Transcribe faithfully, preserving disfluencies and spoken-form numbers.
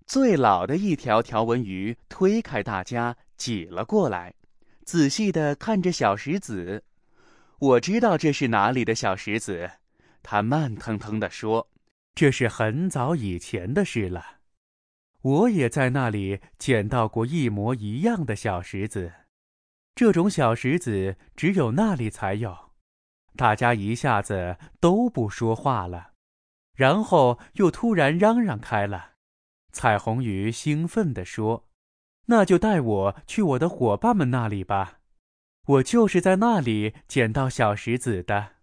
最老的一条条纹鱼推开大家，挤了过来，仔细地看着小石子。我知道这是哪里的小石子，他慢腾腾地说，这是很早以前的事了。我也在那里捡到过一模一样的小石子，这种小石子只有那里才有。大家一下子都不说话了，然后又突然嚷嚷开了。彩虹鱼兴奋地说，那就带我去我的伙伴们那里吧，我就是在那里捡到小石子的。